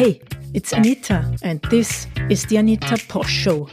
Hey, it's Anita, and this is the Anita Posch Show.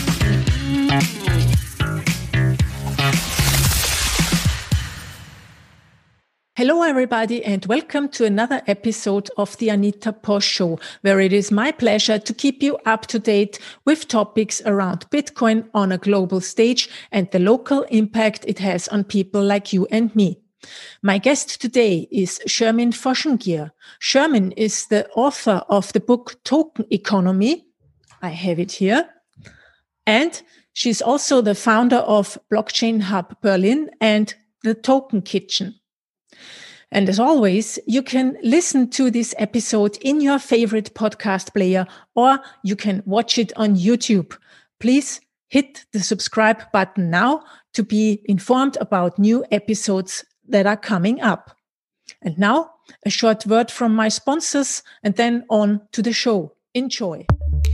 Hello, everybody, and welcome to another episode of the Anita Posch Show, where it is my pleasure to keep you up to date with topics around Bitcoin on a global stage and the local impact it has on people like you and me. My guest today is Shermin Foschengier. Shermin is the author of the book Token Economy. I have it here. And she's also the founder of Blockchain Hub Berlin and the Token Kitchen. And as always, you can listen to this episode in your favorite podcast player, or you can watch it on YouTube. Please hit the subscribe button now to be informed about new episodes that are coming up. And now, a short word from my sponsors, and then on to the show. Enjoy.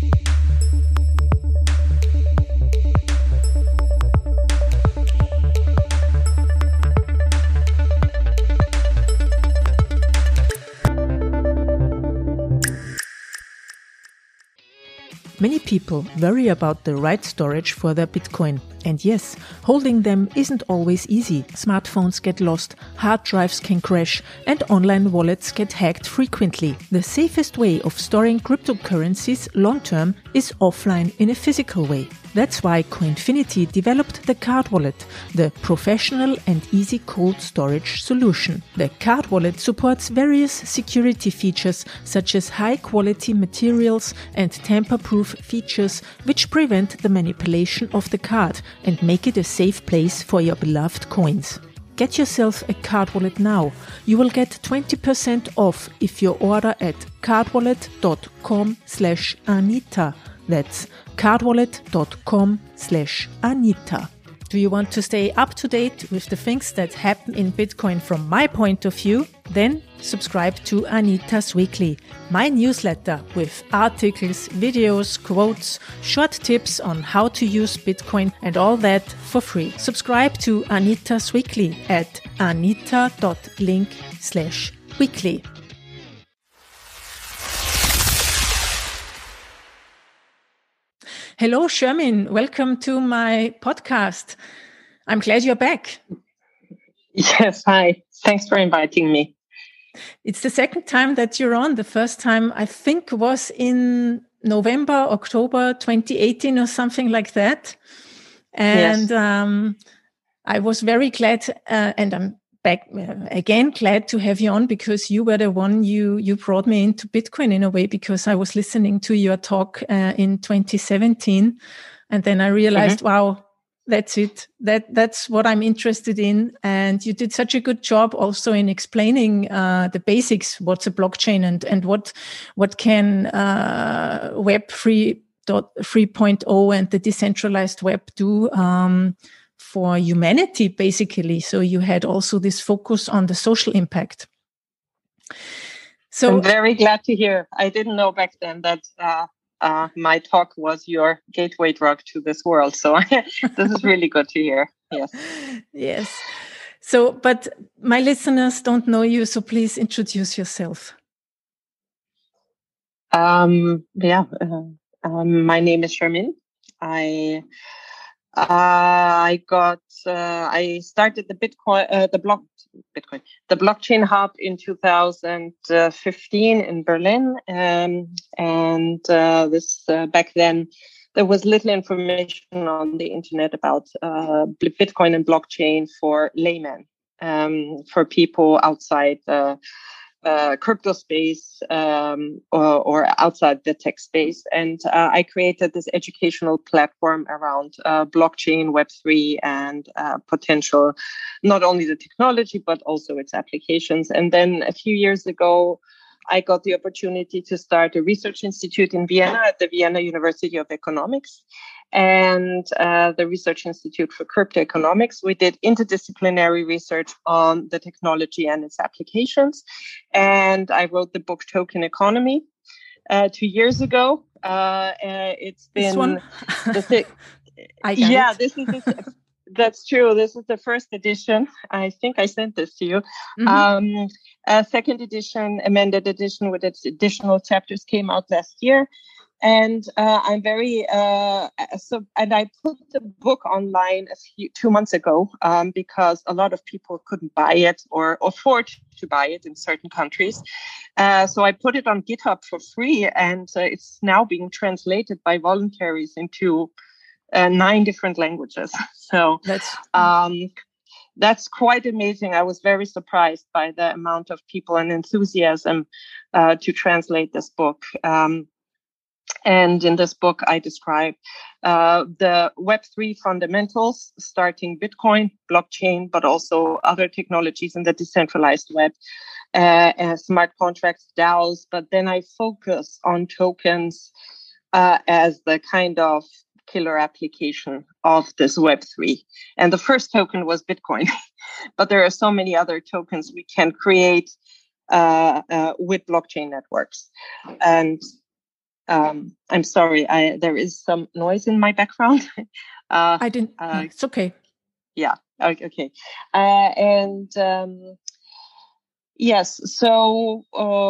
Many people worry about the right storage for their Bitcoin. And yes, holding them isn't always easy. Smartphones get lost, hard drives can crash, and online wallets get hacked frequently. The safest way of storing cryptocurrencies long-term is offline in a physical way. That's why Coinfinity developed the Card Wallet, the professional and easy cold storage solution. The Card Wallet supports various security features such as high-quality materials and tamper-proof features which prevent the manipulation of the card and make it a safe place for your beloved coins. Get yourself a Card Wallet now. You will get 20% off if you order at cardwallet.com/Anita. That's cardwallet.com/Anita. Do you want to stay up to date with the things that happen in Bitcoin from my point of view? Then subscribe to Anita's Weekly, my newsletter with articles, videos, quotes, short tips on how to use Bitcoin and all that for free. Subscribe to Anita's Weekly at anita.link/weekly. Hello, Shermin. Welcome to my podcast. I'm glad you're back. Yes, hi. Thanks for inviting me. It's the second time that you're on. The first time, I think, was in November, October 2018 or something like that. And yes. I was very glad, and I'm back again, glad to have you on because you were the one you brought me into Bitcoin in a way, because I was listening to your talk in 2017, and then I realized, wow, that's it. That's what I'm interested in. And you did such a good job also in explaining the basics. What's a blockchain and what can Web 3.0 and the decentralized web do for humanity, basically. So you had also this focus on the social impact. So I'm very glad to hear. I didn't know back then that my talk was your gateway drug to this world. So this is really good to hear. Yes. Yes. So, but my listeners don't know you, so please introduce yourself. My name is Shermin. I started the Blockchain Hub in 2015 in Berlin, back then there was little information on the internet about Bitcoin and blockchain for laymen, for people outside crypto space or outside the tech space. And I created this educational platform around blockchain, Web3, and potential, not only the technology, but also its applications. And then a few years ago, I got the opportunity to start a research institute in Vienna at the Vienna University of Economics and the Research Institute for Crypto Economics. We did interdisciplinary research on the technology and its applications. And I wrote the book Token Economy 2 years ago. It's been this one. this is That's true. This is the first edition. I think I sent this to you. Mm-hmm. Second edition, amended edition with its additional chapters came out last year. And I'm very and I put the book online 2 months ago because a lot of people couldn't buy it or afford to buy it in certain countries. So I put it on GitHub for free, and it's now being translated by voluntaries into 9 different languages. So that's quite amazing. I was very surprised by the amount of people and enthusiasm to translate this book. And in this book, I describe the Web3 fundamentals, starting Bitcoin, blockchain, but also other technologies in the decentralized web, smart contracts, DAOs. But then I focus on tokens as the kind of killer application of this Web3. And the first token was Bitcoin. But there are so many other tokens we can create with blockchain networks. And I'm sorry, there is some noise in my background. I didn't. It's okay. Yeah. Okay. Yes. So,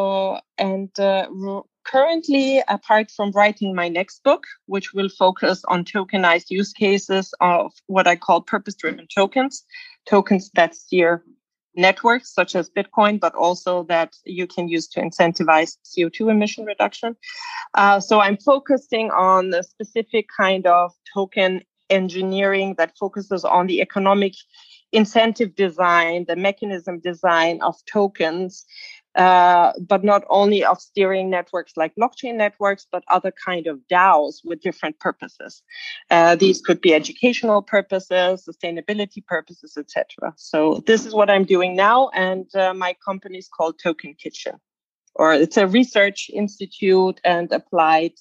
currently, apart from writing my next book, which will focus on tokenized use cases of what I call purpose-driven tokens that steer networks such as Bitcoin, but also that you can use to incentivize CO2 emission reduction. So I'm focusing on a specific kind of token engineering that focuses on the economic incentive design, the mechanism design of tokens, but not only of steering networks like blockchain networks, but other kind of DAOs with different purposes. These could be educational purposes, sustainability purposes, etc. So this is what I'm doing now, and my company is called Token Kitchen, or it's a research institute and applied.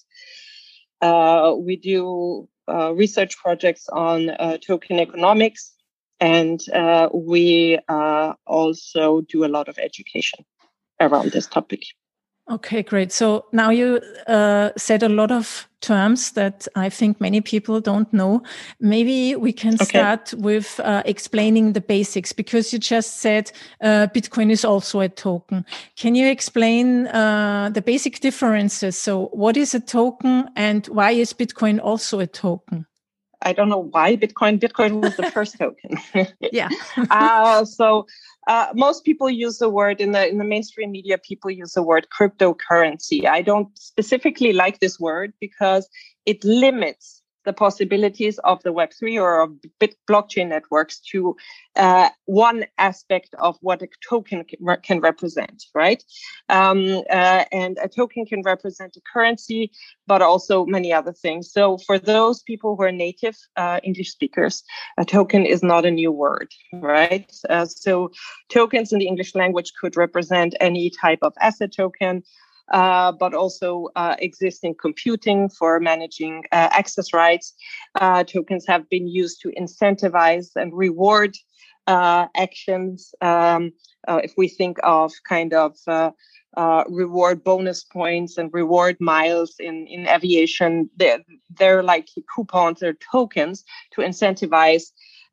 We do research projects on token economics, and we also do a lot of education around this topic. Okay, great. So now you said a lot of terms that I think many people don't know. Maybe we can start with explaining the basics, because you just said Bitcoin is also a token. Can you explain the basic differences? So what is a token and why is Bitcoin also a token? I don't know why Bitcoin was the first token. Yeah. So most people use the word in the mainstream media. People use the word cryptocurrency. I don't specifically like this word because it limits the possibilities of the Web3 or of blockchain networks to one aspect of what a token can represent, right? And a token can represent a currency, but also many other things. So for those people who are native English speakers, a token is not a new word, right? So tokens in the English language could represent any type of asset token, but also existing computing for managing access rights. Tokens have been used to incentivize and reward actions. If we think of kind of reward bonus points and reward miles in aviation, they're like coupons or tokens to incentivize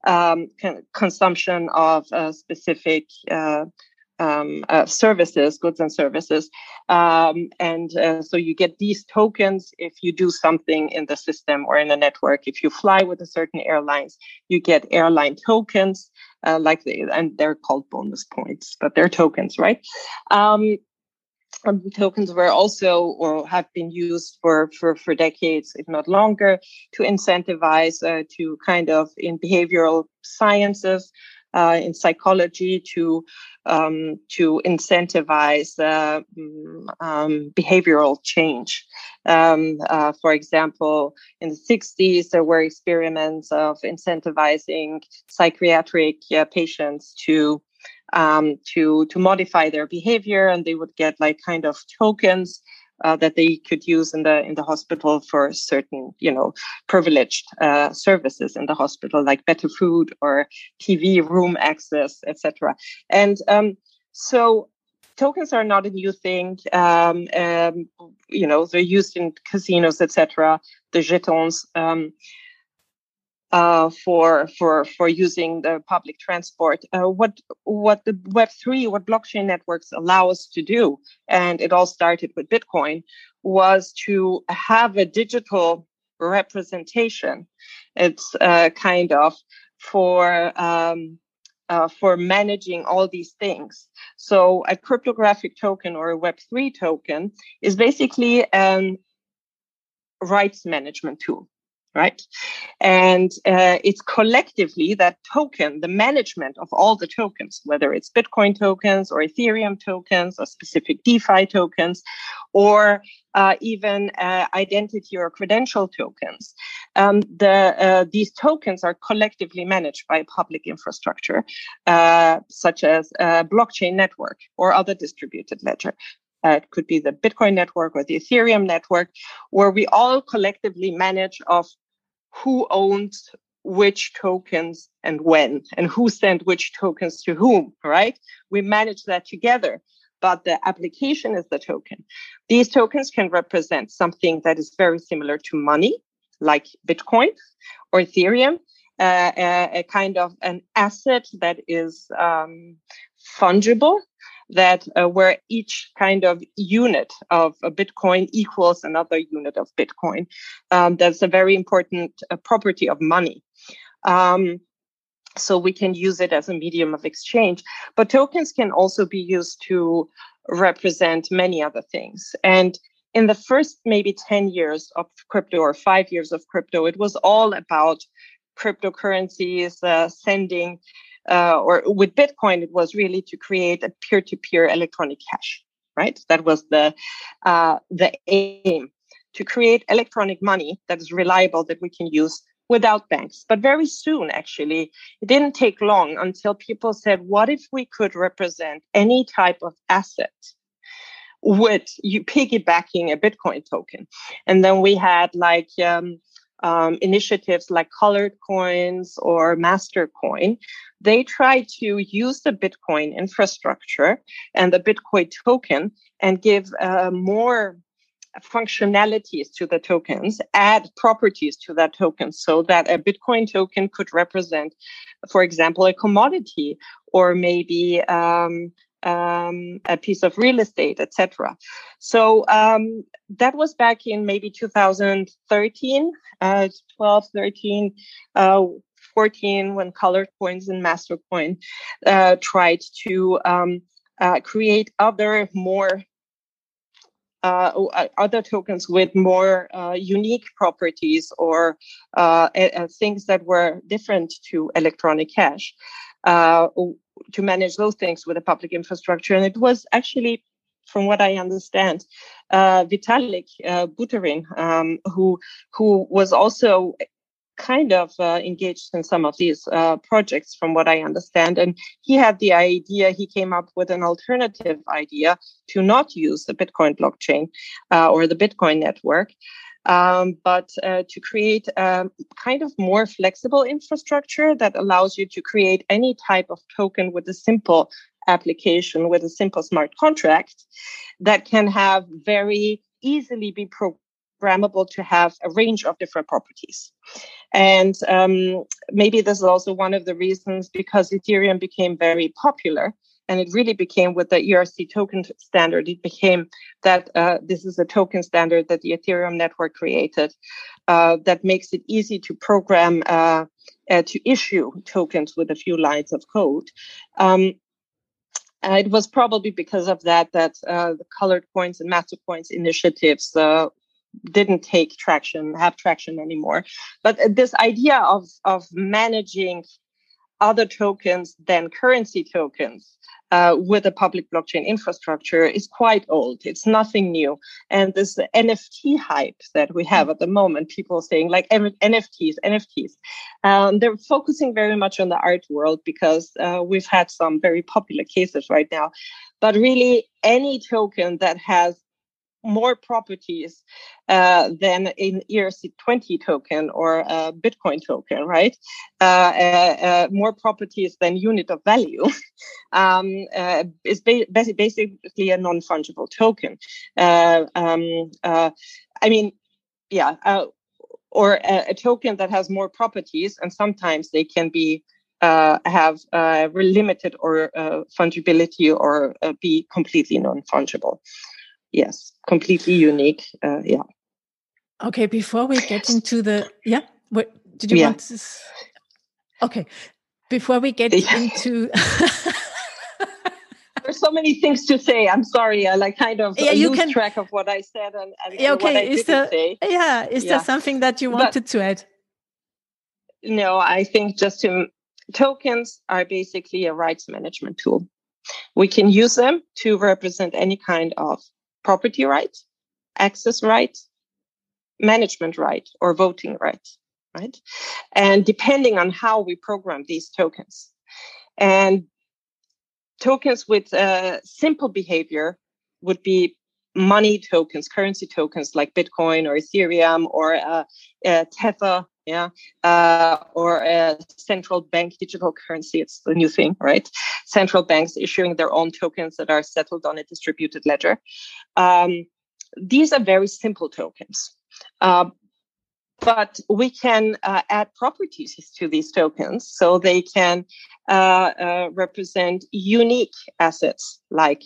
consumption of specific services, goods and services. So you get these tokens if you do something in the system or in the network. If you fly with a certain airlines, you get airline tokens, and they're called bonus points, but they're tokens, right? Tokens were also or have been used for decades, if not longer, to incentivize to kind of in behavioral sciences, in psychology, to incentivize behavioral change. For example, in the 60s, there were experiments of incentivizing psychiatric patients to modify their behavior, and they would get like kind of tokens that they could use in the hospital for certain, privileged services in the hospital, like better food or TV room access, etc. And so tokens are not a new thing. They're used in casinos, etc. The jetons. for using the public transport. What the Web3, what blockchain networks allow us to do, and it all started with Bitcoin, was to have a digital representation. It's kind of for managing all these things. So a cryptographic token or a Web3 token is basically a rights management tool, right? And it's collectively that token, the management of all the tokens, whether it's Bitcoin tokens or Ethereum tokens or specific DeFi tokens, or even identity or credential tokens. These tokens are collectively managed by public infrastructure, such as a blockchain network or other distributed ledger. It could be the Bitcoin network or the Ethereum network, where we all collectively manage of who owns which tokens and when, and who sent which tokens to whom, right? We manage that together, but the application is the token. These tokens can represent something that is very similar to money, like Bitcoin or Ethereum, a kind of an asset that is fungible, that where each kind of unit of a Bitcoin equals another unit of Bitcoin. That's a very important property of money. So we can use it as a medium of exchange. But tokens can also be used to represent many other things. And in the first maybe 10 years of crypto or 5 years of crypto, it was all about cryptocurrencies sending or with Bitcoin, it was really to create a peer-to-peer electronic cash, right? That was the aim, to create electronic money that is reliable, that we can use without banks. But very soon, actually, it didn't take long until people said, what if we could represent any type of asset with you piggybacking a Bitcoin token? And then we had like initiatives like Colored Coins or Mastercoin. They try to use the Bitcoin infrastructure and the Bitcoin token and give more functionalities to the tokens, add properties to that token so that a Bitcoin token could represent, for example, a commodity or maybe a piece of real estate, etc. So that was back in maybe 2013, 12, 13, 14, when Colored Coins and Mastercoin tried to create other more other tokens with more unique properties or things that were different to electronic cash, to manage those things with a public infrastructure. And it was actually, from what I understand, Vitalik Buterin, who was also kind of engaged in some of these projects, from what I understand. And he had the idea, he came up with an alternative idea to not use the Bitcoin blockchain or the Bitcoin network, but to create kind of more flexible infrastructure that allows you to create any type of token with a simple application, with a simple smart contract that can have very easily be programmable to have a range of different properties. And maybe this is also one of the reasons, because Ethereum became very popular, and it really became with the ERC token standard, it became that this is a token standard that the Ethereum network created that makes it easy to program to issue tokens with a few lines of code. It was probably because of that the Colored Coins and Mastercoins initiatives didn't have traction anymore. But this idea of managing other tokens than currency tokens with a public blockchain infrastructure is quite old. It's nothing new. And this NFT hype that we have at the moment, people saying like NFTs. They're focusing very much on the art world because we've had some very popular cases right now. But really, any token that has more properties than an ERC20 token or a Bitcoin token, right? More properties than unit of value is basically a non-fungible token. or a token that has more properties, and sometimes they can be have limited or fungibility, or be completely non-fungible. Yes, completely unique. Yeah. Okay, before we get into the did you want to? Okay, before we get into. There's so many things to say. I'm sorry. I lose track of what I said and what I didn't say. Yeah. Is there something that you wanted to add? No, I think tokens are basically a rights management tool. We can use them to represent any kind of property right, access right, management right, or voting right. Right. And depending on how we program these tokens, and tokens with simple behavior would be money tokens, currency tokens like Bitcoin or Ethereum or Tether, or a central bank digital currency. It's the new thing, right? Central banks issuing their own tokens that are settled on a distributed ledger. These are very simple tokens. But we can add properties to these tokens, so they can represent unique assets like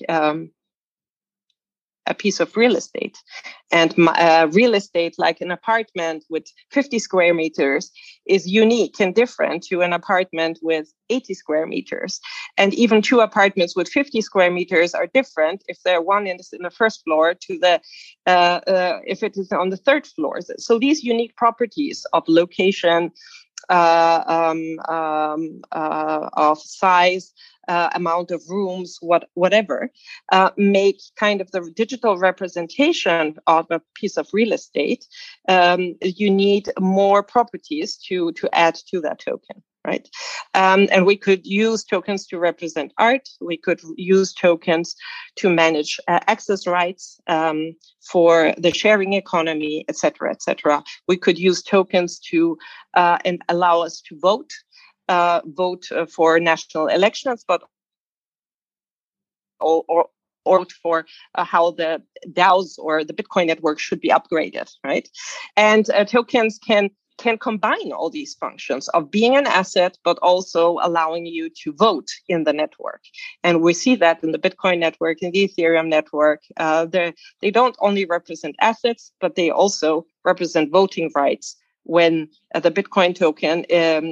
a piece of real estate. And real estate, like an apartment with 50 square meters, is unique and different to an apartment with 80 square meters. And even two apartments with 50 square meters are different if they're one in the first floor to if it is on the third floor. So these unique properties of location, of size, amount of rooms, whatever, make kind of the digital representation of a piece of real estate. You need more properties to add to that token, right? And we could use tokens to represent art. We could use tokens to manage access rights for the sharing economy, et cetera, et cetera. We could use tokens to and allow us to vote for national elections, but or for how the DAOs or the Bitcoin network should be upgraded, right? And tokens can combine all these functions of being an asset, but also allowing you to vote in the network. And we see that in the Bitcoin network, in the Ethereum network. They don't only represent assets, but they also represent voting rights. When the Bitcoin token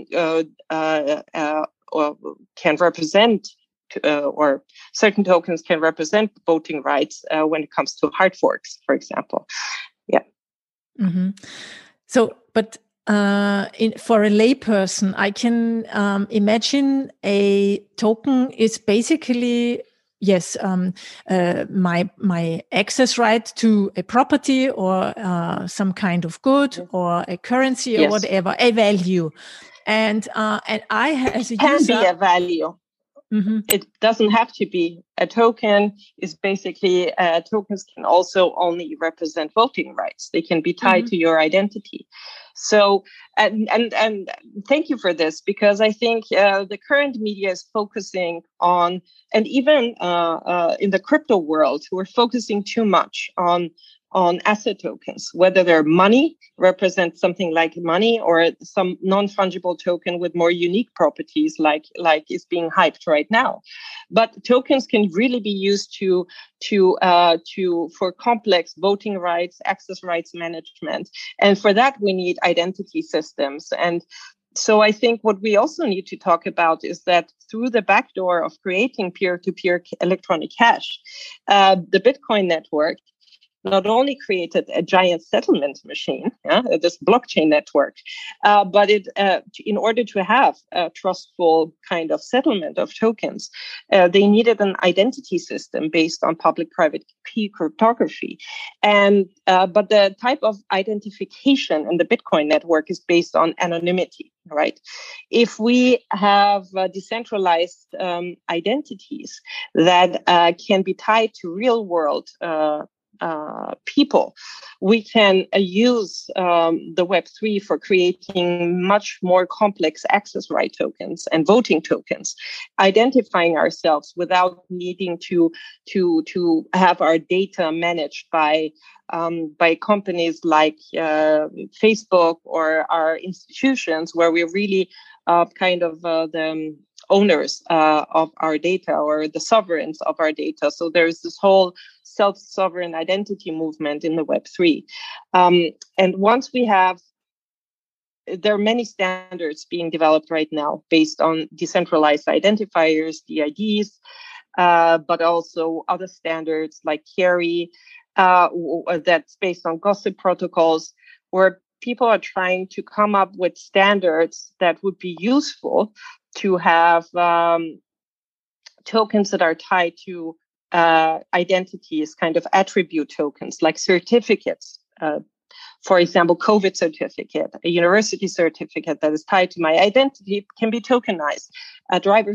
can represent, or certain tokens can represent voting rights when it comes to hard forks, for example. Yeah. Mm-hmm. So, but for a layperson, I can imagine a token is basically, yes, my access right to a property or some kind of good or a currency or whatever, a value, and I as a user, can be a value. Mm-hmm. It doesn't have to be. A token is basically tokens can also only represent voting rights. They can be tied to your identity. So, and thank you for this, because I think the current media is focusing on, and even in the crypto world, we're focusing too much on asset tokens, whether they're money, represent something like money, or some non-fungible token with more unique properties like is being hyped right now. But tokens can really be used for complex voting rights, access rights management. And for that, we need identity systems. And so I think what we also need to talk about is that through the backdoor of creating peer-to-peer electronic cash, the Bitcoin network not only created a giant settlement machine, this blockchain network, but it, in order to have a trustful kind of settlement of tokens, they needed an identity system based on public-private key cryptography. And but the type of identification in the Bitcoin network is based on anonymity, right? If we have decentralized identities that can be tied to real-world people, we can use the Web3 for creating much more complex access right tokens and voting tokens, identifying ourselves without needing to have our data managed by companies like Facebook or our institutions, where we're really the owners of our data, or the sovereigns of our data. So there's this whole self-sovereign identity movement in the Web3. And once we have, there are many standards being developed right now based on decentralized identifiers, DIDs, but also other standards like Carry, that's based on gossip protocols, where people are trying to come up with standards that would be useful to have tokens that are tied to identities, kind of attribute tokens, like certificates. For example, COVID certificate, a university certificate that is tied to my identity can be tokenized. A driver's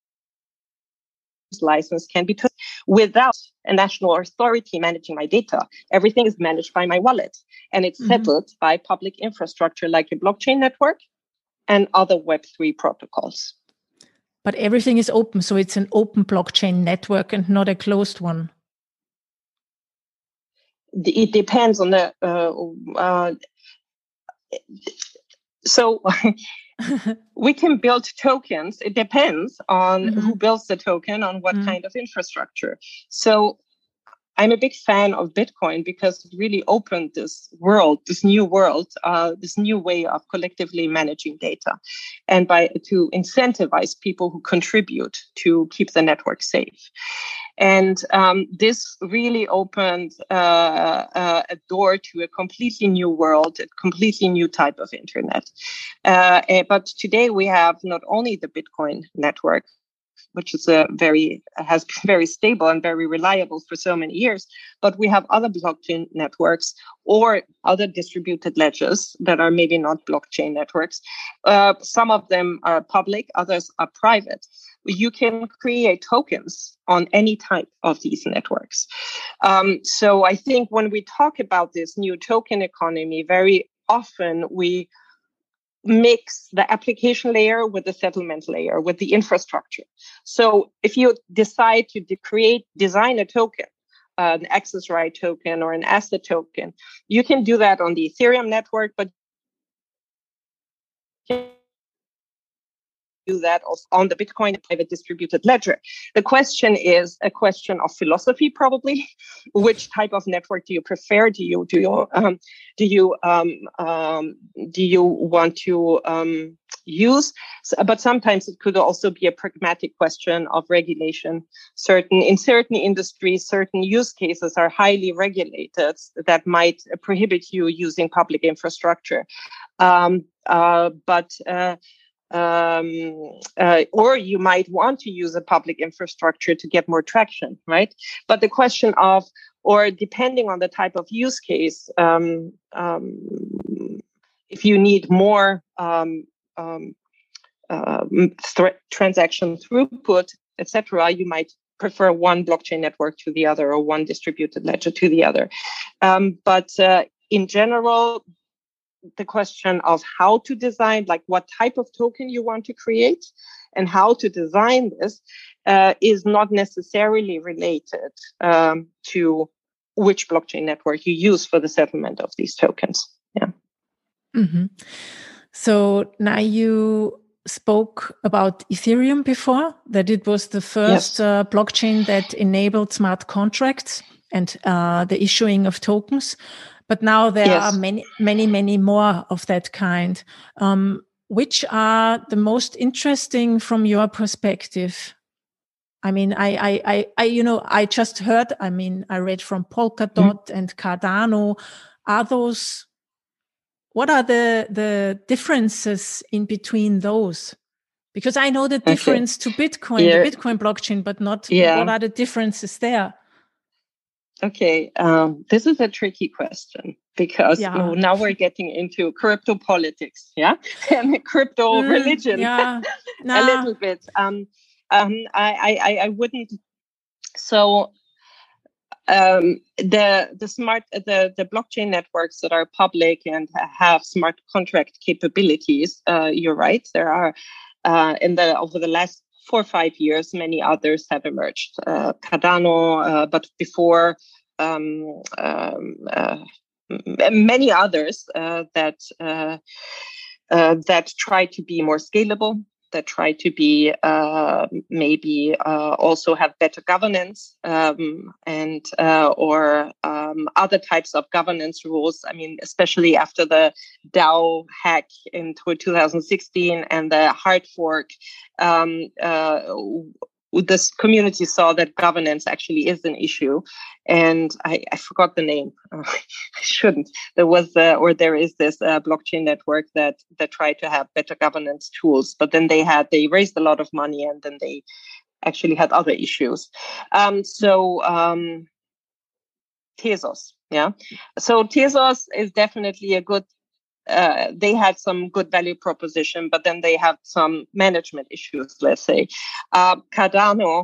license can be tokenized without a national authority managing my data. Everything is managed by my wallet, and it's settled by public infrastructure like a blockchain network and other Web3 protocols. But everything is open, so it's an open blockchain network and not a closed one. It depends on the so we can build tokens. It depends on who builds the token, on what kind of infrastructure. So I'm a big fan of Bitcoin because it really opened this world, this new world, this new way of collectively managing data, and to incentivize people who contribute to keep the network safe. And this really opened a door to a completely new world, a completely new type of internet. But today we have not only the Bitcoin network, which is has been very stable and very reliable for so many years, but we have other blockchain networks or other distributed ledgers that are maybe not blockchain networks. Some of them are public, others are private. You can create tokens on any type of these networks. So I think when we talk about this new token economy, very often we mix the application layer with the settlement layer, with the infrastructure. So if you decide to design a token, an access right token or an asset token, you can do that on the Ethereum network, but do that also on the Bitcoin private distributed ledger. The question is a question of philosophy, probably. Which type of network do you prefer? Do you want to use? But sometimes it could also be a pragmatic question of regulation. In certain industries, certain use cases are highly regulated that might prohibit you using public infrastructure. Or you might want to use a public infrastructure to get more traction, right? But the question of, or depending on the type of use case, if you need more transaction throughput, etc., you might prefer one blockchain network to the other, or one distributed ledger to the other. But in general, the question of how to design, like what type of token you want to create and how to design this is not necessarily related to which blockchain network you use for the settlement of these tokens. Yeah. Mm-hmm. So now you spoke about Ethereum before, that it was the first blockchain that enabled smart contracts and the issuing of tokens. But now there are many more of that kind. Which are the most interesting from your perspective? I mean, I just heard, I read from Polkadot and Cardano. What are the differences in between those? Because I know the difference to Bitcoin, the Bitcoin blockchain, but not what are the differences there? Okay, this is a tricky question because now we're getting into crypto politics, and crypto religion a little bit. I wouldn't. So the blockchain networks that are public and have smart contract capabilities, you're right. There are over the last 4 or 5 years, many others have emerged. Cardano, but before many others that try to be more scalable, that try to be maybe also have better governance and or other types of governance rules. I mean, especially after the DAO hack in 2016 and the hard fork, this community saw that governance actually is an issue. And I forgot the name. I shouldn't. There is this blockchain network that tried to have better governance tools, but then they raised a lot of money and then they actually had other issues. Tezos, yeah. So Tezos is definitely a good. They had some good value proposition, but then they have some management issues, let's say. Cardano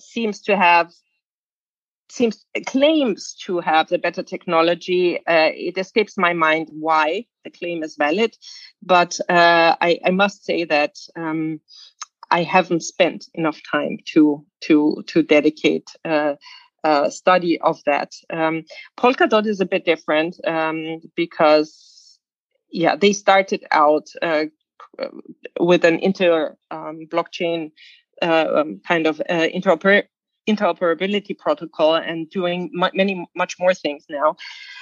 claims to have the better technology. It escapes my mind why the claim is valid, but I must say that I haven't spent enough time to dedicate study of that. Polkadot is a bit different because they started out with an blockchain kind of interoperability protocol and doing much more things now.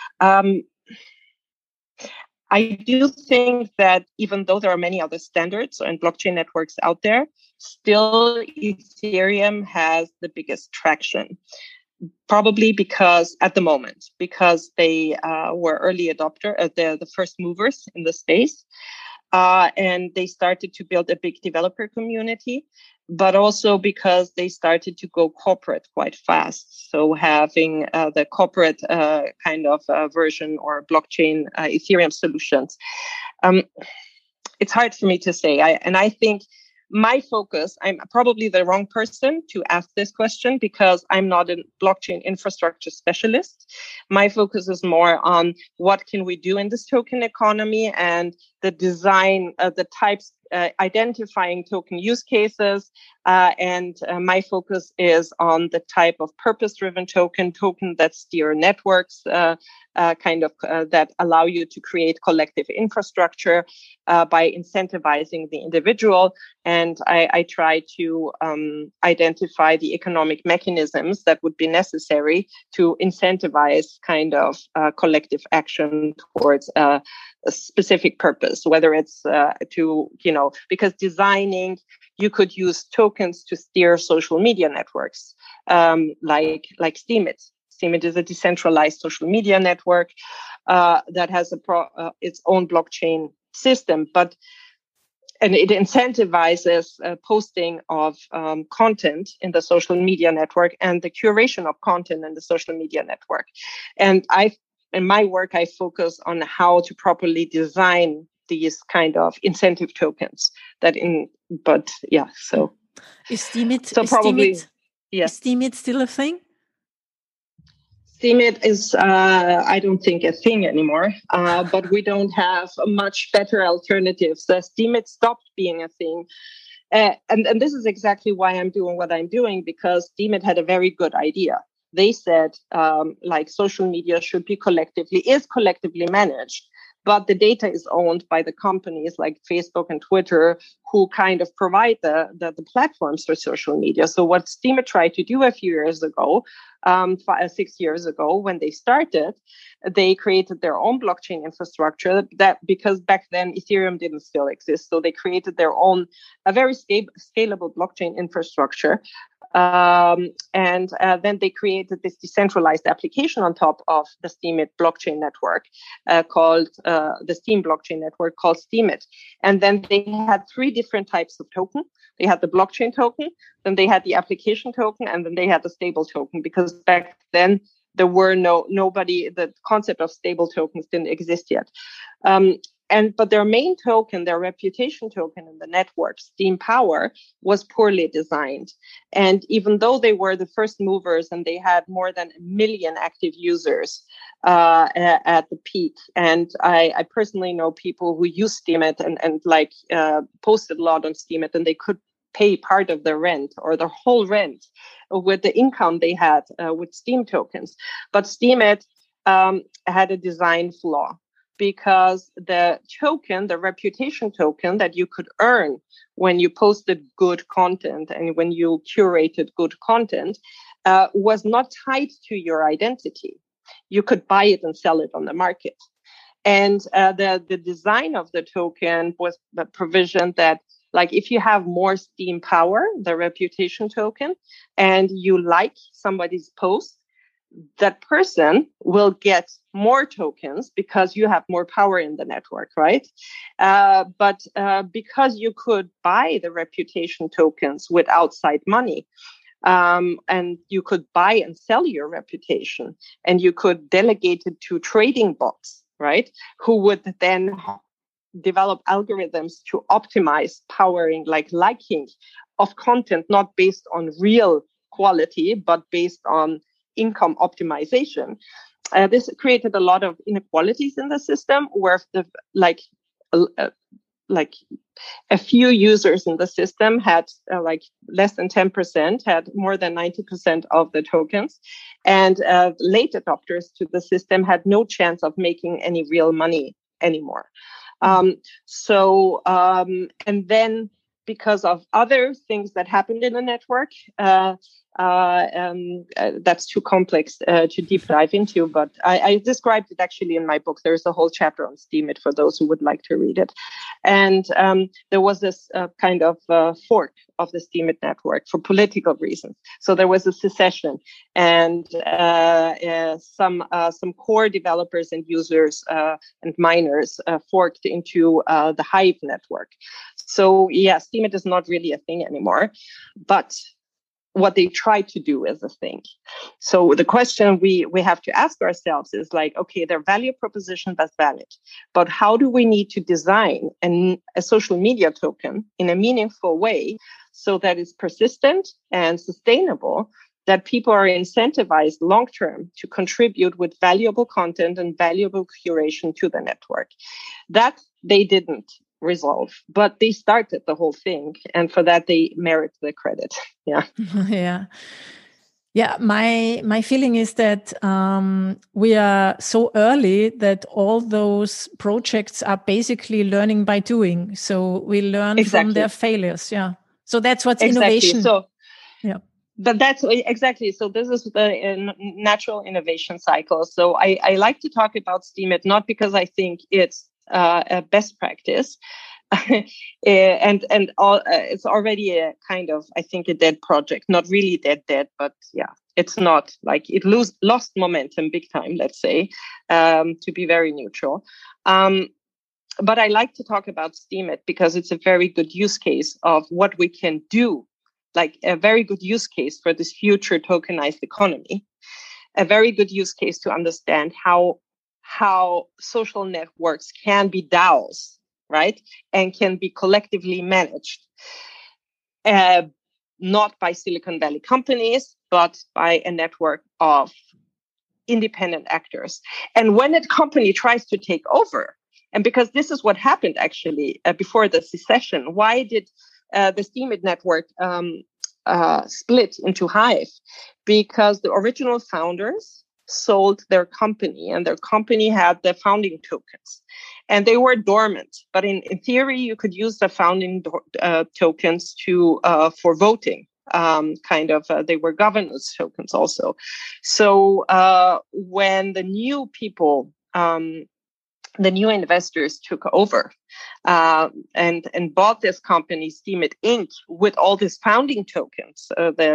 I do think that even though there are many other standards and blockchain networks out there, still Ethereum has the biggest traction. Probably because they were early adopter, they're the first movers in the space, and they started to build a big developer community, but also because they started to go corporate quite fast. So having the corporate kind of version or blockchain Ethereum solutions, it's hard for me to say. I think my focus, I'm probably the wrong person to ask this question because I'm not a blockchain infrastructure specialist. My focus is more on what can we do in this token economy and the design, the types, identifying token use cases. And my focus is on the type of purpose-driven token that steer networks, that allow you to create collective infrastructure by incentivizing the individual. And I try to identify the economic mechanisms that would be necessary to incentivize kind of collective action towards a specific purpose, whether it's because designing, you could use tokens to steer social media networks, like Steemit. Steemit is a decentralized social media network that has its own blockchain system, and it incentivizes posting of content in the social media network and the curation of content in the social media network. And in my work, I focus on how to properly design these kind of incentive tokens. So is Steemit still a thing? Steemit is, I don't think, a thing anymore, but we don't have much better alternatives. Steemit stopped being a thing. And this is exactly why I'm doing what I'm doing, because Steemit had a very good idea. They said, social media is collectively managed, but the data is owned by the companies like Facebook and Twitter, who kind of provide the platforms for social media. So what Steemit tried to do a few years ago, 6 years ago, when they started, they created their own blockchain infrastructure because back then Ethereum didn't still exist. So they created their own, a very scalable blockchain infrastructure. And then they created this decentralized application on top of the Steemit blockchain network called the Steem blockchain network called Steemit. And then they had 3 different types of token. They had the blockchain token, then they had the application token, and then they had the stable token, because back then there were the concept of stable tokens didn't exist yet. But their main token, their reputation token in the network, Steam Power, was poorly designed. And even though they were the first movers and they had more than 1 million active users at the peak, and I personally know people who use Steemit and posted a lot on Steemit, and they could pay part of their rent or their whole rent with the income they had with Steam tokens. But Steemit had a design flaw, because the token, the reputation token that you could earn when you posted good content and when you curated good content was not tied to your identity. You could buy it and sell it on the market. And the design of the token was the provision that, like, if you have more Steam Power, the reputation token, and you like somebody's post, that person will get more tokens because you have more power in the network, right? But because you could buy the reputation tokens with outside money, and you could buy and sell your reputation, and you could delegate it to trading bots, right? Who would then develop algorithms to optimize powering, like liking of content, not based on real quality, but based on income optimization. This created a lot of inequalities in the system, where a few users in the system had less than 10%, had more than 90% of the tokens, and late adopters to the system had no chance of making any real money anymore. And then, because of other things that happened in the network, that's too complex to deep dive into, but I described it actually in my book. There's a whole chapter on Steemit for those who would like to read it. And there was this kind of fork of the Steemit network for political reasons. So there was a secession, and some core developers and users and miners forked into the Hive network. So yeah, Steemit is not really a thing anymore, but what they try to do is a thing. So the question we have to ask ourselves is like, okay, their value proposition, that's valid, but how do we need to design a social media token in a meaningful way so that it's persistent and sustainable, that people are incentivized long-term to contribute with valuable content and valuable curation to the network? That they didn't resolve, but they started the whole thing, and for that they merit the credit. Yeah. My feeling is that we are so early that all those projects are basically learning by doing. So we learn from their failures. Yeah. So that's what's innovation. So yeah. But that's exactly. So this is the natural innovation cycle. So I like to talk about Steemit, not because I think it's a best practice, and it's already a kind of, I think, a dead project. Not really dead, but yeah, it's not like it lost momentum big time, let's say, to be very neutral. But I like to talk about Steemit because it's a very good use case of what we can do, like a very good use case for this future tokenized economy, a very good use case to understand how social networks can be DAOs, right? And can be collectively managed, not by Silicon Valley companies, but by a network of independent actors. And when a company tries to take over, and because this is what happened actually before the secession, why did the Steemit network split into Hive? Because the original founders sold their company, and their company had the founding tokens, and they were dormant. But in theory, you could use the founding tokens for voting. They were governance tokens also. So when the new people, the new investors took over and bought this company, Steemit Inc., with all these founding tokens,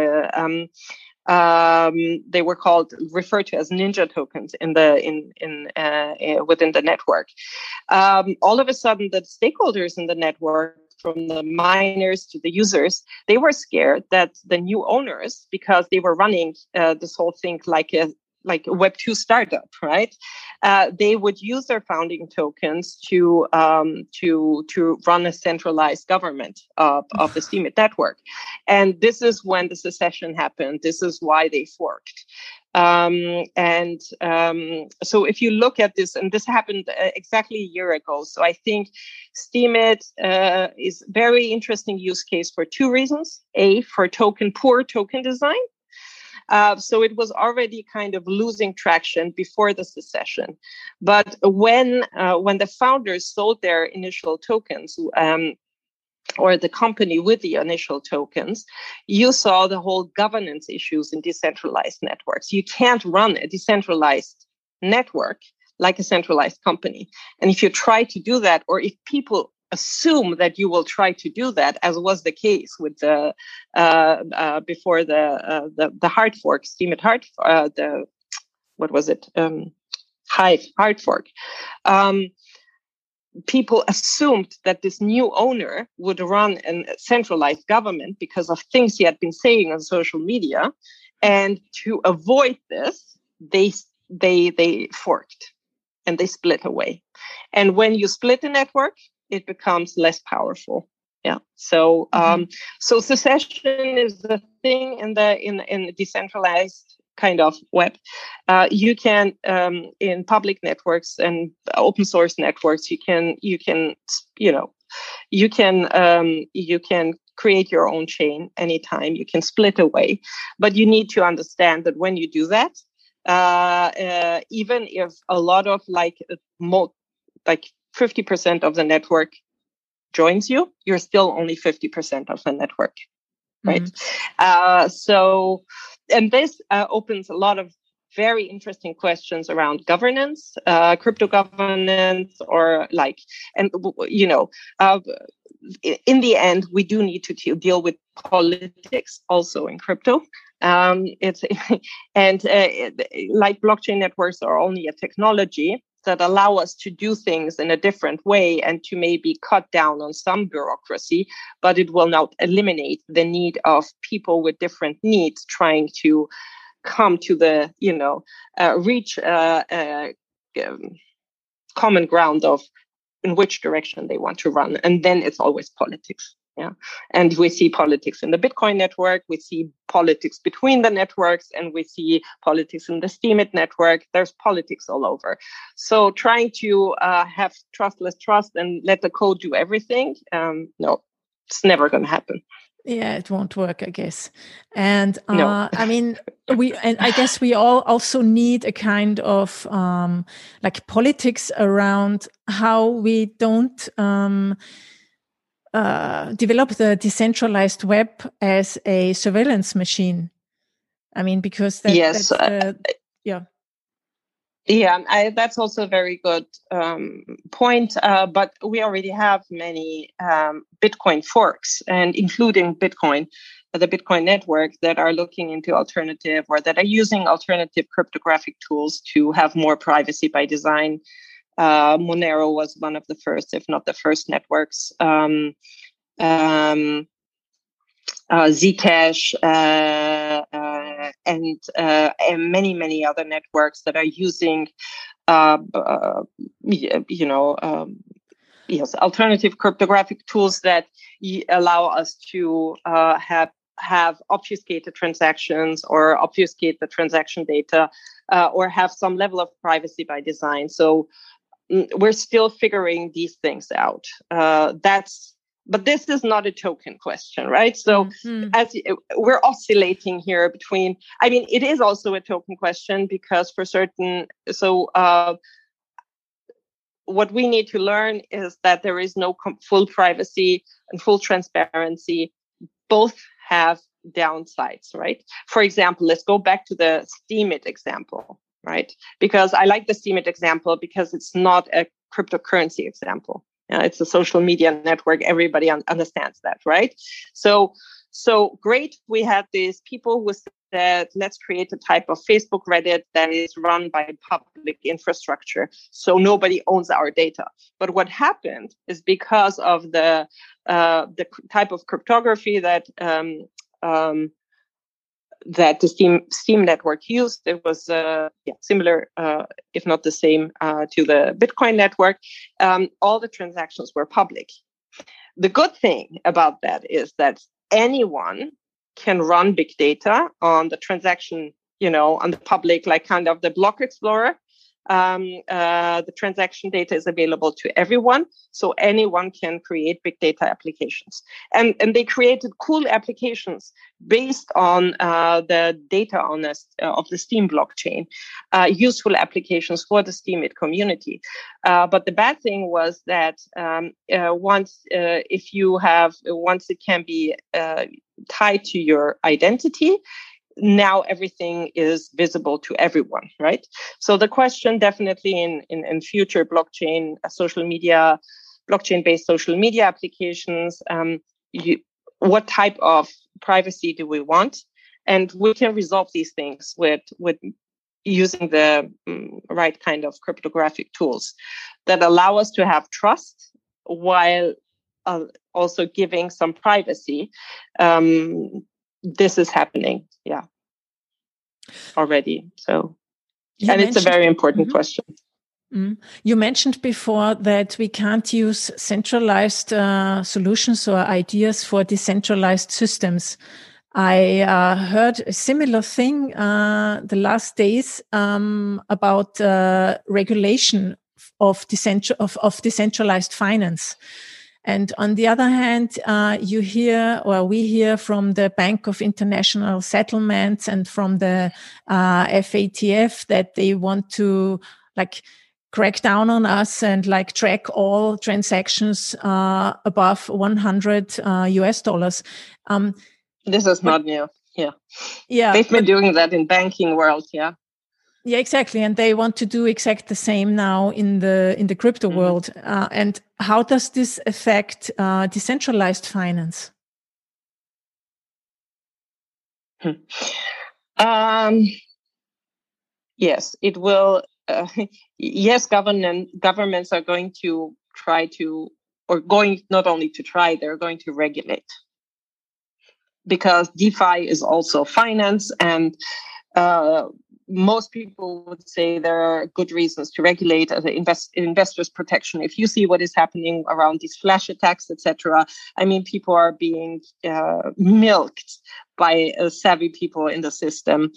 they were referred to as ninja tokens within the network. All of a sudden, the stakeholders in the network, from the miners to the users, they were scared that the new owners, because they were running this whole thing like like a Web2 startup, right? They would use their founding tokens to run a centralized government of the Steemit network. And this is when the secession happened. This is why they forked. So if you look at this, and this happened exactly a year ago, so I think Steemit is a very interesting use case for two reasons. A, for poor token design. So it was already kind of losing traction before the secession. But when the founders sold their initial tokens, or the company with the initial tokens, you saw the whole governance issues in decentralized networks. You can't run a decentralized network like a centralized company. And if you try to do that, or if people assume that you will try to do that, as was the case with the before the hard fork, Steemit hard, Hive hard fork. People assumed that this new owner would run a centralized government because of things he had been saying on social media, and to avoid this, they forked and they split away. And when you split a network, it becomes less powerful. Yeah. So so secession is the thing in the decentralized kind of web. You can in public networks and open source networks, you can create your own chain anytime. You can split away, but you need to understand that when you do that, even if a lot of like 50% of the network joins you, you're still only 50% of the network, right? And this opens a lot of very interesting questions around governance, crypto governance, or in the end, we do need to deal with politics also in crypto. Like blockchain networks are only a technology that allow us to do things in a different way and to maybe cut down on some bureaucracy, but it will not eliminate the need of people with different needs trying to come to the, reach common ground of in which direction they want to run. And then it's always politics. Yeah. And we see politics in the Bitcoin network, we see politics between the networks, and we see politics in the Steemit network. There's politics all over. So trying to have trustless trust and let the code do everything, no, it's never going to happen. Yeah, it won't work, I guess. And no. I mean, I guess we all also need a kind of like politics around how we don't develop the decentralized web as a surveillance machine. I mean, because that's that's also a very good point. But we already have many Bitcoin forks, and including Bitcoin, the Bitcoin network, that are looking into alternative, or that are using alternative cryptographic tools to have more privacy by design. Monero was one of the first, if not the first, networks. Zcash and many other networks that are using, alternative cryptographic tools that allow us to have obfuscated transactions, or obfuscate the transaction data, or have some level of privacy by design. So we're still figuring these things out. But this is not a token question, right? So as we're oscillating here between, I mean, it is also a token question, because for certain, what we need to learn is that there is no full privacy and full transparency. Both have downsides, right? For example, let's go back to the Steemit example, right? Because I like the Steemit example because it's not a cryptocurrency example. It's a social media network. Everybody understands that, right? So great. We had these people who said, let's create a type of Facebook Reddit that is run by public infrastructure, so nobody owns our data. But what happened is, because of the type of cryptography that that the Steam network used. It was similar, if not the same, to the Bitcoin network. All the transactions were public. The good thing about that is that anyone can run big data on the transaction, on the public, like kind of the block explorer. The transaction data is available to everyone, so anyone can create big data applications. And they created cool applications based on the data on of the Steem blockchain, useful applications for the Steemit community. But the bad thing was that once it can be tied to your identity, now everything is visible to everyone, right? So the question definitely in future blockchain, blockchain-based social media applications, what type of privacy do we want? And we can resolve these things with using the right kind of cryptographic tools that allow us to have trust while also giving some privacy. This is happening, already. So, it's a very important question. You mentioned before that we can't use centralized solutions or ideas for decentralized systems. I heard a similar thing the last days about regulation of decentralized finance. And on the other hand, we hear from the Bank of International Settlements and from the FATF that they want to crack down on us and track all transactions above $100 US. This is not new. Yeah. They've been doing that in banking world. Yeah. Yeah, exactly. And they want to do exact the same now in the crypto world. And how does this affect decentralized finance? Yes, it will. Yes, governments are going to try to, or going not only to try, they're going to regulate. Because DeFi is also finance, and most people would say there are good reasons to regulate investors' protection. If you see what is happening around these flash attacks, etc., people are being milked by savvy people in the system.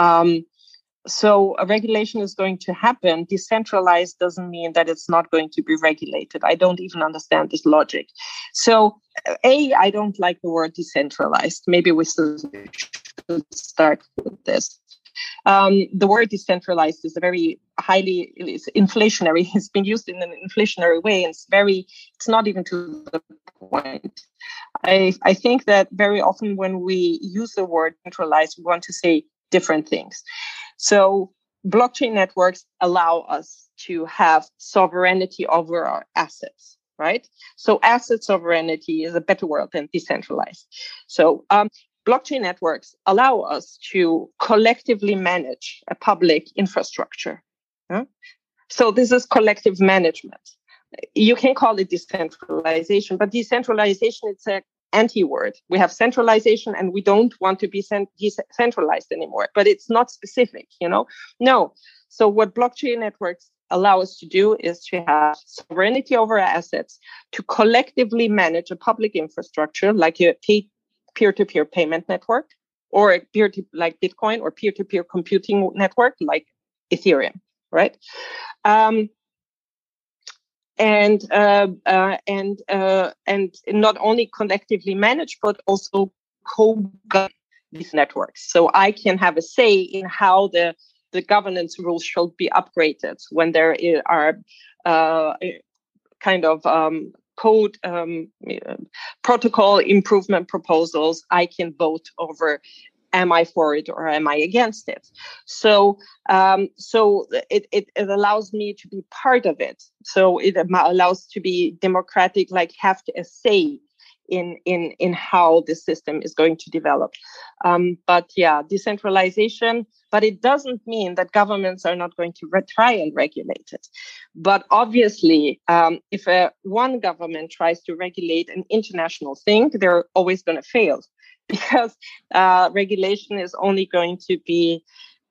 So a regulation is going to happen. Decentralized doesn't mean that it's not going to be regulated. I don't even understand this logic. So, I don't like the word decentralized. Maybe we should start with this. The word decentralized is it's inflationary. It's been used in an inflationary way. And it's not even to the point. I think that very often when we use the word centralized, we want to say different things. So blockchain networks allow us to have sovereignty over our assets, right? So asset sovereignty is a better word than decentralized. So blockchain networks allow us to collectively manage a public infrastructure. So this is collective management. You can call it decentralization, but decentralization, it's an anti-word. We have centralization and we don't want to be decentralized anymore, but it's not specific, No. So what blockchain networks allow us to do is to have sovereignty over our assets, to collectively manage a public infrastructure like a peer-to-peer payment network, or a like Bitcoin, or peer-to-peer computing network like Ethereum, right? And not only collectively manage, but also co-govern these networks. So I can have a say in how the governance rules should be upgraded when there are code protocol improvement proposals. I can vote over, am I for it or am I against it? So it allows me to be part of it. So it allows to be democratic, have a say in how the system is going to develop. But decentralization, but it doesn't mean that governments are not going to try and regulate it. But obviously, if one government tries to regulate an international thing, they're always going to fail. because regulation is only going to be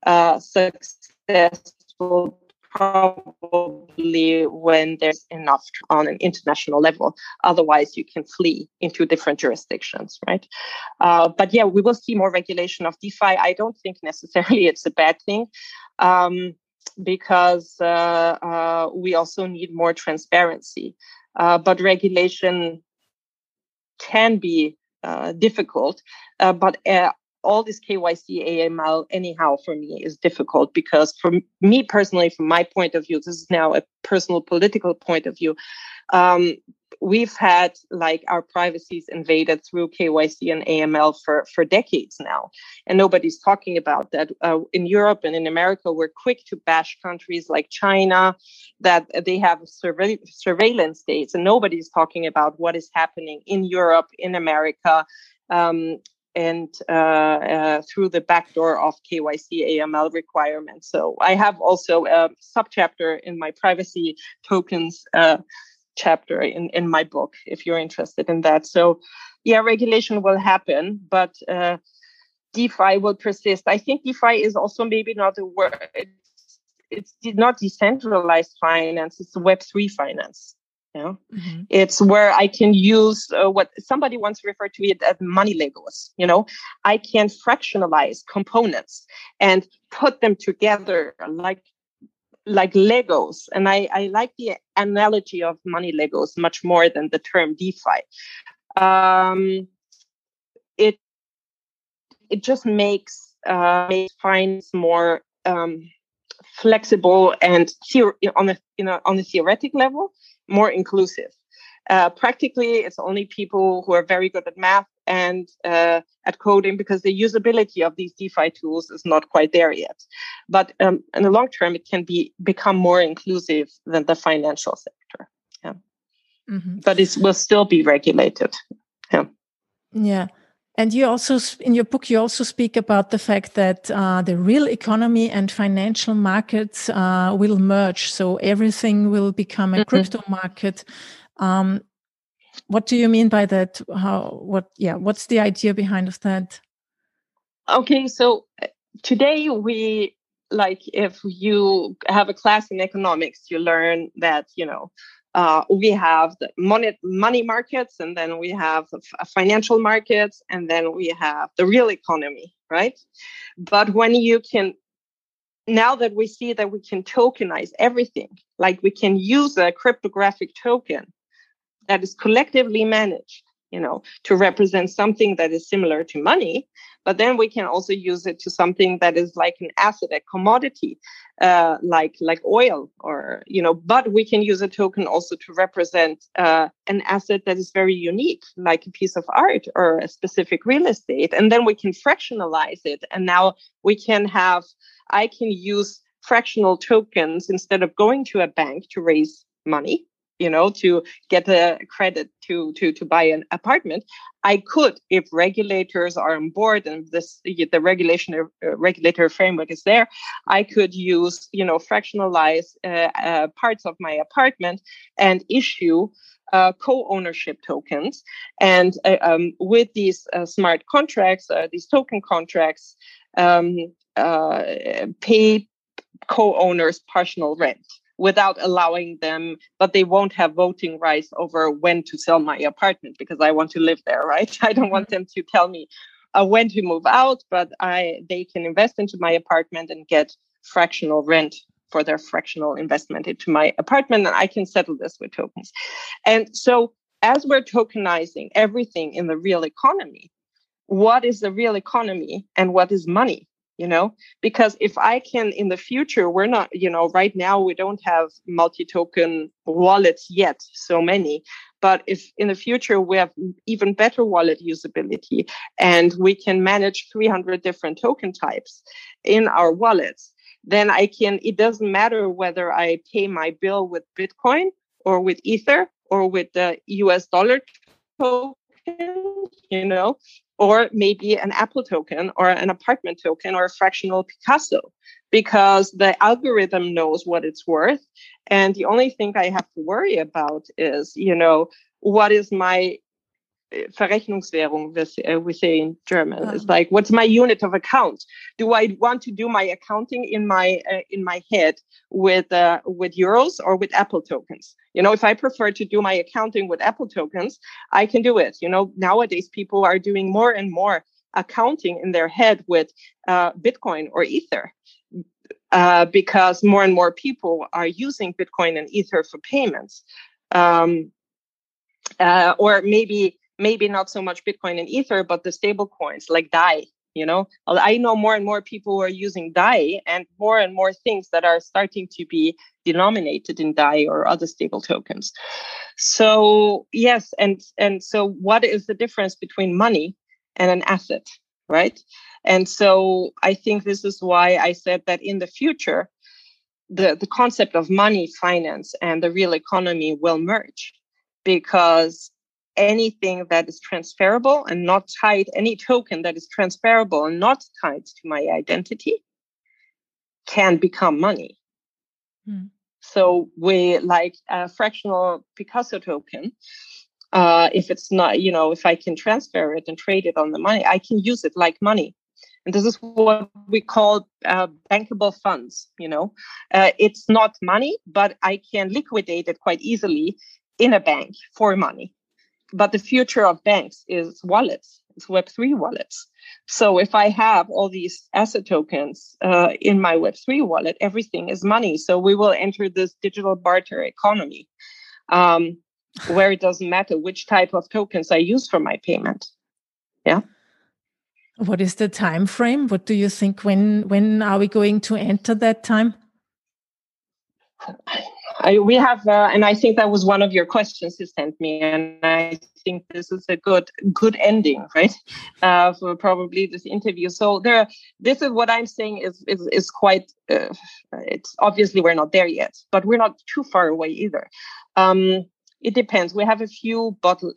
successful probably when there's enough on an international level. Otherwise, you can flee into different jurisdictions, right? But yeah, we will see more regulation of DeFi. I don't think necessarily it's a bad thing, because we also need more transparency. But regulation can be difficult, but all this KYC, AML, anyhow, for me is difficult because for me personally, from my point of view, this is now a personal political point of view. We've had like our privacies invaded through KYC and AML for decades now, and nobody's talking about that. In Europe and in America, we're quick to bash countries like China that they have surveillance states, and nobody's talking about what is happening in Europe, in America, and through the backdoor of KYC AML requirements. So I have also a subchapter in my privacy tokens chapter in my book, if you're interested in that. So yeah, regulation will happen, but DeFi will persist. I think DeFi is also maybe not a word. It's not decentralized finance. It's Web3 finance. Yeah, mm-hmm. It's where I can use what somebody once referred to it as money Legos. I can fractionalize components and put them together like Legos. And I like the analogy of money Legos much more than the term DeFi. It just makes finance more flexible and on a theoretic level, more inclusive. Practically, it's only people who are very good at math and at coding, because the usability of these DeFi tools is not quite there yet. But in the long term, it can become more inclusive than the financial sector. Yeah, mm-hmm. But it will still be regulated. Yeah. Yeah. And you also, in your book, you also speak about the fact that the real economy and financial markets will merge. So everything will become a mm-hmm. crypto market. What do you mean by that? What's the idea behind of that? Okay, so today if you have a class in economics, you learn that, we have the money markets, and then we have financial markets, and then we have the real economy, right? But now that we see that we can tokenize everything, like we can use a cryptographic token that is collectively managed, to represent something that is similar to money, but then we can also use it to something that is like an asset, a commodity, like oil, or, but we can use a token also to represent an asset that is very unique, like a piece of art or a specific real estate. And then we can fractionalize it. And now I can use fractional tokens instead of going to a bank to raise money, to get a credit to buy an apartment. I could, if regulators are on board and the regulatory framework is there, I could use, fractionalize parts of my apartment and issue co-ownership tokens. And with these smart contracts, these token contracts, pay co-owners partial rent without allowing them, but they won't have voting rights over when to sell my apartment, because I want to live there, right? I don't want them to tell me when to move out, but they can invest into my apartment and get fractional rent for their fractional investment into my apartment, and I can settle this with tokens. And so as we're tokenizing everything in the real economy, what is the real economy and what is money? Because if I can, in the future, we're not, right now we don't have multi-token wallets yet, so many. But if in the future we have even better wallet usability and we can manage 300 different token types in our wallets, then it doesn't matter whether I pay my bill with Bitcoin or with Ether or with the US dollar token, or maybe an Apple token or an apartment token or a fractional Picasso, because the algorithm knows what it's worth. And the only thing I have to worry about is, what is my Verrechnungswährung, we say in German. It's like, what's my unit of account? Do I want to do my accounting in my head with euros or with Apple tokens? If I prefer to do my accounting with Apple tokens, I can do it. Nowadays people are doing more and more accounting in their head with Bitcoin or Ether, because more and more people are using Bitcoin and Ether for payments, or maybe not so much Bitcoin and Ether, but the stable coins like DAI. I know more and more people who are using DAI, and more things that are starting to be denominated in DAI or other stable tokens. So yes, and so what is the difference between money and an asset, right? And so I think this is why I said that in the future, the concept of money, finance, and the real economy will merge, because anything that is transferable and not tied, any token that is transferable and not tied to my identity can become money. So we like a fractional Picasso token. If it's not, if I can transfer it and trade it on the money, I can use it like money. And this is what we call bankable funds. It's not money, but I can liquidate it quite easily in a bank for money. But the future of banks is wallets. It's Web3 wallets. So if I have all these asset tokens in my Web3 wallet, everything is money. So we will enter this digital barter economy, where it doesn't matter which type of tokens I use for my payment. Yeah. What is the time frame? What do you think? When are we going to enter that time? We have, and I think that was one of your questions you sent me, and I think this is a good ending, right, for probably this interview. So this is what I'm saying is quite. It's obviously we're not there yet, but we're not too far away either. It depends. We have a few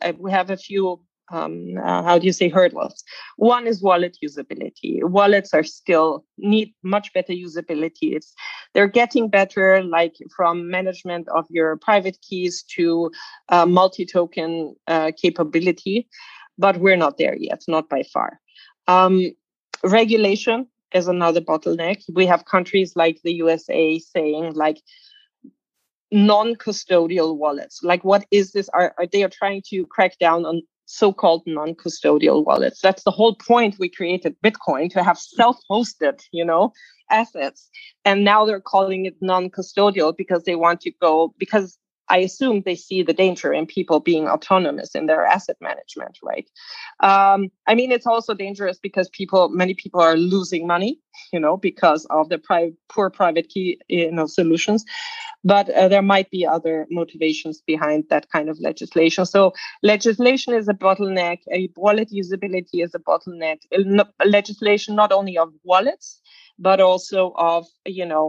hurdles. One is wallet usability. Wallets are still need much better usability. They're getting better, like from management of your private keys to multi-token capability, but we're not there yet, not by far. Regulation is another bottleneck. We have countries like the USA saying like non-custodial wallets. Like, what is this? They are trying to crack down on so-called non-custodial wallets. That's the whole point we created Bitcoin, to have self-hosted, assets. And now they're calling it non-custodial because they want to go, because I assume they see the danger in people being autonomous in their asset management, right? It's also dangerous because many people are losing money, because of the poor private key, solutions. But there might be other motivations behind that kind of legislation. So legislation is a bottleneck. Wallet usability is a bottleneck. Legislation not only of wallets, but also of the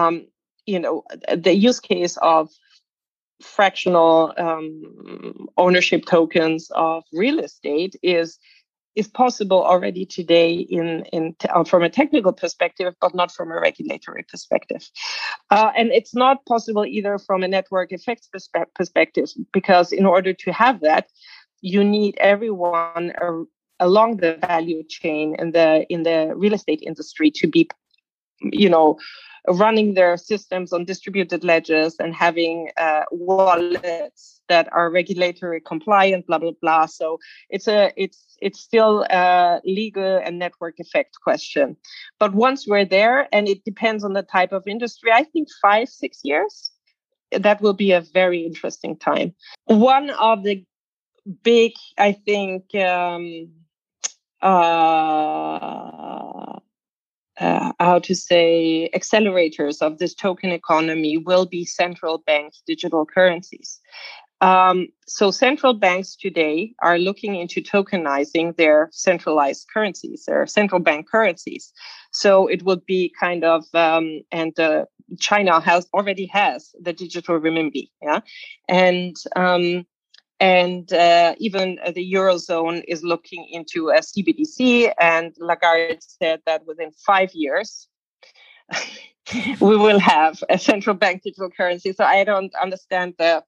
use case of fractional ownership tokens of real estate is possible already today from a technical perspective, but not from a regulatory perspective. And it's not possible either from a network effects perspective, because in order to have that, you need everyone along the value chain in the real estate industry to be, running their systems on distributed ledgers and having wallets that are regulatory compliant, blah blah blah. So it's still a legal and network effect question. But once we're there, and it depends on the type of industry, I think 5-6 years, that will be a very interesting time. One of the big, I think, accelerators of this token economy will be central bank digital currencies. So central banks today are looking into tokenizing their centralized currencies, their central bank currencies. So it will be kind of, China already has the digital renminbi, yeah, and even the Eurozone is looking into a CBDC, and Lagarde said that within 5 years, we will have a central bank digital currency. So I don't understand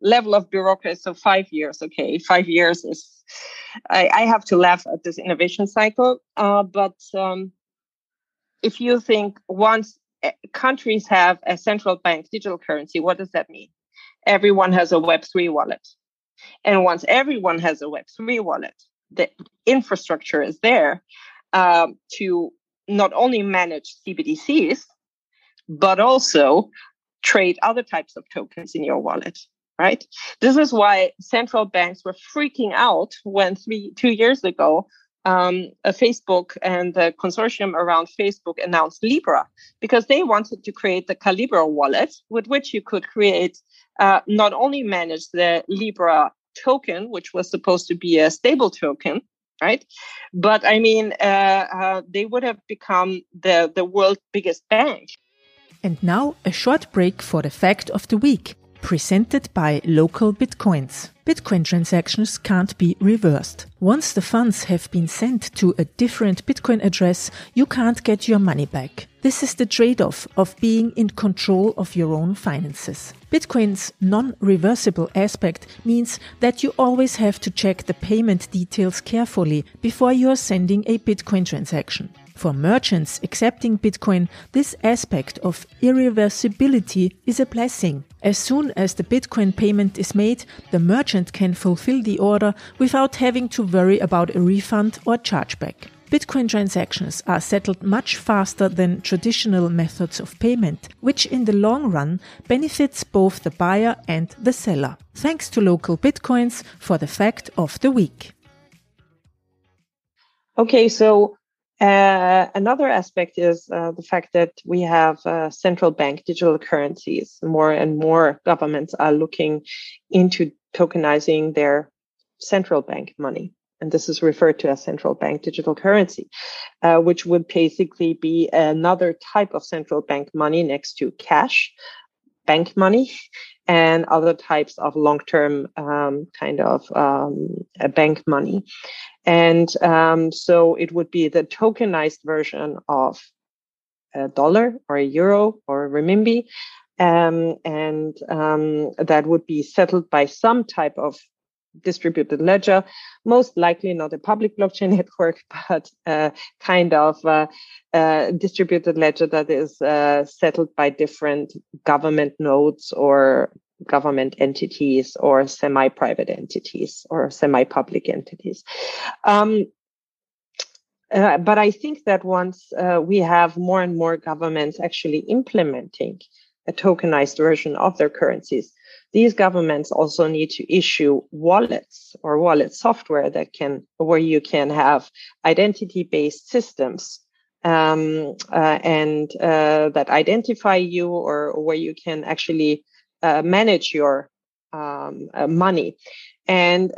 level of bureaucracy. So 5 years, okay, 5 years is, I have to laugh at this innovation cycle. But if you think once countries have a central bank digital currency, what does that mean? Everyone has a Web3 wallet. And once everyone has a Web3 wallet, the infrastructure is there to not only manage CBDCs, but also trade other types of tokens in your wallet, right? This is why central banks were freaking out when 2 years ago, Facebook and the consortium around Facebook announced Libra, because they wanted to create the Calibra wallet with which you could create, not only manage the Libra token, which was supposed to be a stable token, right? But I mean, they would have become the world's biggest bank. And now a short break for the fact of the week, presented by Local Bitcoins. Bitcoin transactions can't be reversed. Once the funds have been sent to a different Bitcoin address, you can't get your money back. This is the trade-off of being in control of your own finances. Bitcoin's non-reversible aspect means that you always have to check the payment details carefully before you are sending a Bitcoin transaction. For merchants accepting Bitcoin, this aspect of irreversibility is a blessing. As soon as the Bitcoin payment is made, the merchant can fulfill the order without having to worry about a refund or chargeback. Bitcoin transactions are settled much faster than traditional methods of payment, which in the long run benefits both the buyer and the seller. Thanks to Local Bitcoins for the fact of the week. Okay, so another aspect is the fact that we have central bank digital currencies. More and more governments are looking into tokenizing their central bank money. And this is referred to as central bank digital currency, which would basically be another type of central bank money next to cash, bank money, and other types of long-term bank money. And so it would be the tokenized version of a dollar or a euro or a renminbi. And that would be settled by some type of distributed ledger, most likely not a public blockchain network, but distributed ledger that is settled by different government nodes or government entities or semi-private entities or semi-public entities. But I think that once we have more and more governments actually implementing a tokenized version of their currencies, these governments also need to issue wallets or wallet software where you can have identity-based systems and that identify you, or where you can actually manage your money. And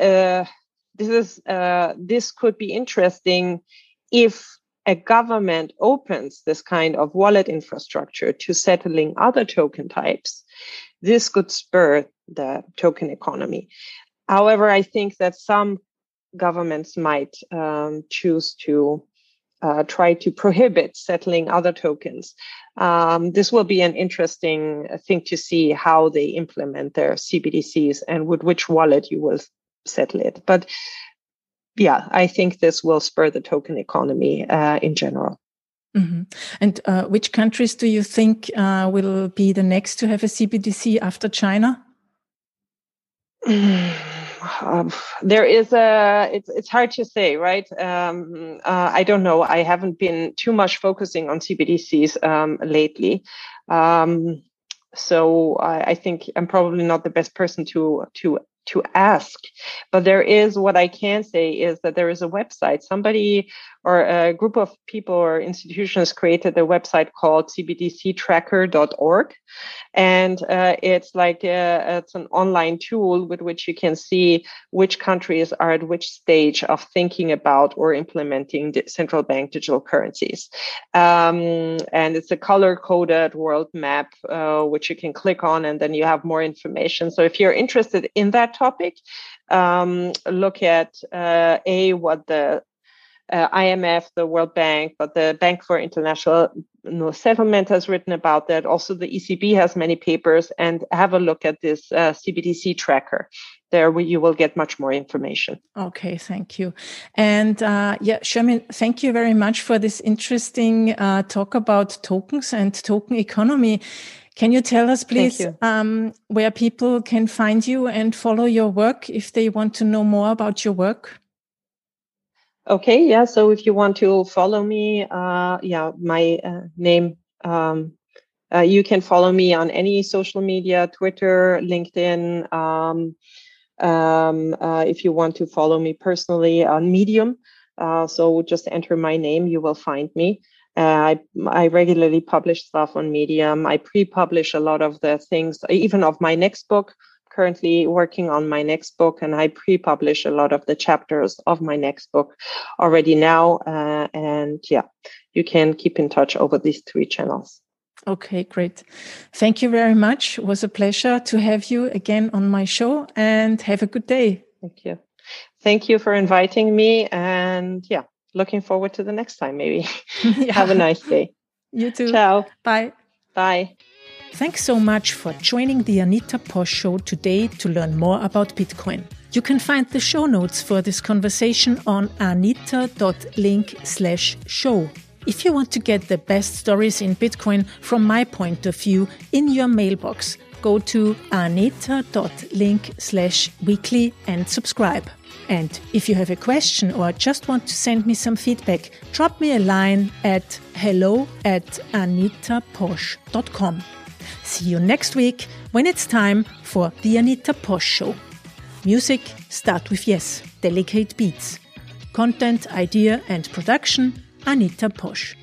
this could be interesting if a government opens this kind of wallet infrastructure to settling other token types. This could spur the token economy. However, I think that some governments might choose to try to prohibit settling other tokens. This will be an interesting thing to see how they implement their CBDCs and with which wallet you will settle it. But yeah, I think this will spur the token economy in general. Mm-hmm. And which countries do you think will be the next to have a CBDC after China? There is it's hard to say, right? I don't know. I haven't been too much focusing on CBDCs lately. So I think I'm probably not the best person to ask. But there is, what I can say is that there is a website. Somebody or a group of people or institutions created a website called cbdctracker.org. And it's like it's an online tool with which you can see which countries are at which stage of thinking about or implementing central bank digital currencies. And it's a color-coded world map, which you can click on, and then you have more information. So if you're interested in that topic, look at what the IMF, the World Bank, but the Bank for International Settlement has written about that. Also, the ECB has many papers, and have a look at this CBDC tracker. There you will get much more information. Okay, thank you. And Shermin, thank you very much for this interesting talk about tokens and token economy. Can you tell us, please, where people can find you and follow your work if they want to know more about your work? Okay, yeah. So if you want to follow me, my name, you can follow me on any social media, Twitter, LinkedIn. If you want to follow me personally on Medium, so just enter my name, you will find me. I regularly publish stuff on Medium. I pre-publish a lot of the things, even of my next book. Currently working on my next book, and I pre-publish a lot of the chapters of my next book already now. And you can keep in touch over these 3 channels. Okay, great. Thank you very much. It was a pleasure to have you again on my show, and have a good day. Thank you. Thank you for inviting me, and looking forward to the next time, maybe. Have a nice day. You too. Ciao. Bye. Bye. Thanks so much for joining the Anita Posch Show today to learn more about Bitcoin. You can find the show notes for this conversation on anita.link/show. If you want to get the best stories in Bitcoin from my point of view in your mailbox, go to anita.link/weekly and subscribe. And if you have a question or just want to send me some feedback, drop me a line at hello@anitaposch.com. See you next week when it's time for the Anita Posch Show. Music, start with yes, delicate beats. Content, idea and production, Anita Posch.